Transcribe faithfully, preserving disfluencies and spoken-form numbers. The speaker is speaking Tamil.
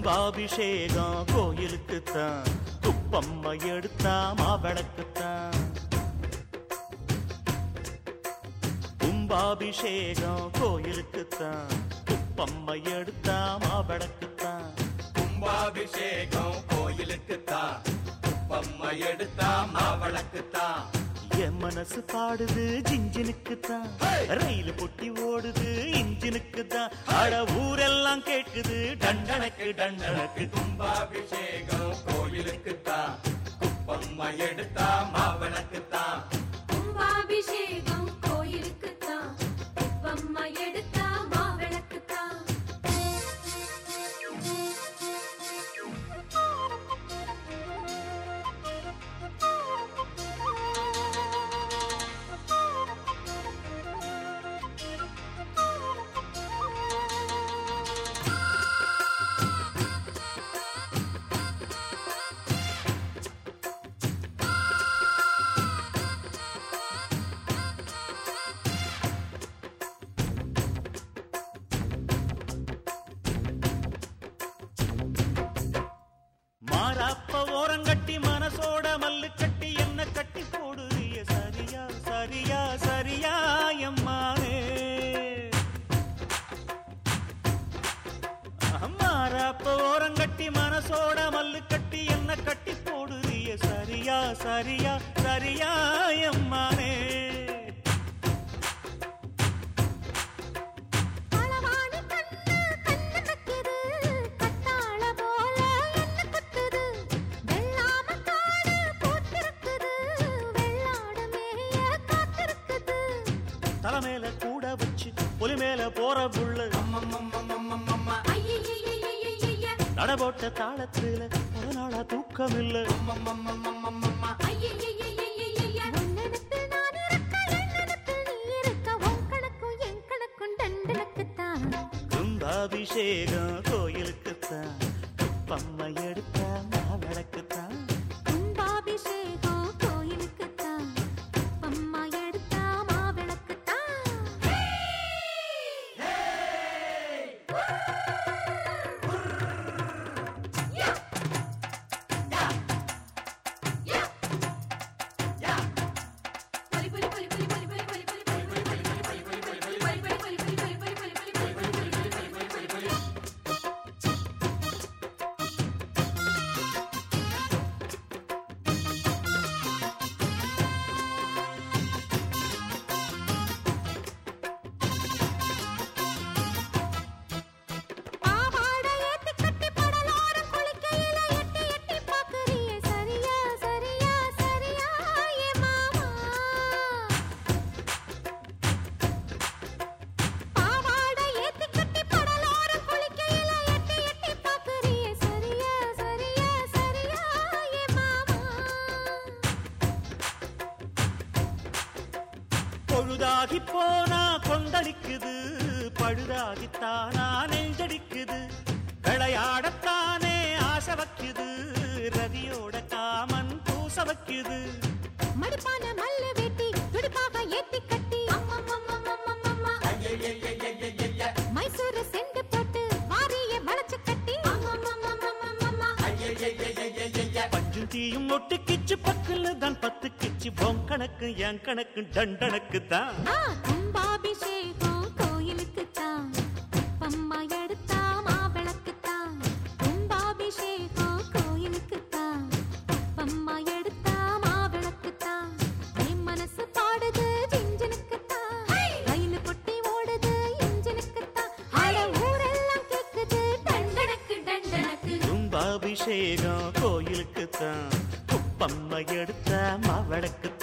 கும்பாபிஷேகம் கோயிலுக்குத்தான், குப்பம்மா எடுத்தா மாவிளக்குத்தான். கும்பாபிஷேகம் கோயிலுக்குத்தான், குப்பம்மா எடுத்தா மாவிளக்குத்தான். கும்பாபிஷேகம் கோயிலுக்குத்தான், குப்பம்மா எடுத்தா மாவிளக்குத்தான். என் மனசு பாடுது ஜிஞ்சினுக்குத்தான், ரயில் பொட்டி ஓடுது இன்ஜினுக்குத்தான். அட ஊரெல்லாம் கேட்குது டண்டனக்கு டண்டனக்கு. கும்பாபிஷேகம் கோயிலுக்குத்தான், குப்பம்மா எடுத்தா மாவிளக்குத்தான். கும்பாபிஷேகம் கோயிலுக்குத்தான், குப்பம்மா எடுத்தா மாவிளக்குத்தான். மாறாப்ப ஓரங்கட்டி மனசோட மல்லு கட்டி என்ன கட்டி போடுறிய சரியா சரியா சரியா எம்மானே. மாறாப்ப ஓரங்கட்டி மனசோட மல்லு கட்டி என்ன கட்டி போடுறிய சரியா சரியா சரியா எம்மானே. தலைமையில கூட வச்சு புலி மேல போற புள்ள நடபோட்ட தாளத்துல ஒரு நாளா தூக்கம் இல்ல. கும்பாபிஷேகம் கோயிலுக்குத்தான், குப்பம்மா எடுத்தா மாவிளக்குத்தான். கும்பாபிஷேகம் கோயிலுக்குத்தான், குப்பம்மா எடுத்தா மாவிளக்குத்தான். பொழுதாகி போனா கொந்தளிக்குது, பழுதாகித்தானா நெஞ்சடிக்குது. விளையாடத்தானே ஆசை வைக்குது, ரதியோட காமன் பூச வைக்குது. மடிப்பான மல்லு வெட்டி துடுப்பாக ஏத்தி கட்டி மைசூர செண்டு போட்டு வாரிய வளைச்சு கட்டி பஞ்சும் தீயும் ஒட்டு கிச்சு பக்கல தான் பத்து கிச்சு. பொன் கணக்கு என் கணக்கு டண்டனக்கு தான். கும்பாபிஷேகம் கோயிலுக்குத்தான், குப்பம்மா எடுத்தா மாவிளக்குத்தான். கும்பாபிஷேகம் கோயிலுக்குத்தான், குப்பம்மா எடுத்தா மாவிளக்குத்தான். என் மனசு பாடுது ஜிஞ்சினுக்குத்தான், ரயில் பொட்டி ஓடுது இன்ஜினுக்குத்தான். அட ஊரெல்லாம் கேக்குது டண்டனக்கு டண்டனக்கு. கும்பாபிஷேகம் கோயிலுக்குத்தான், குப்பம்மா எடுத்தா மாவிளக்குத்தான்.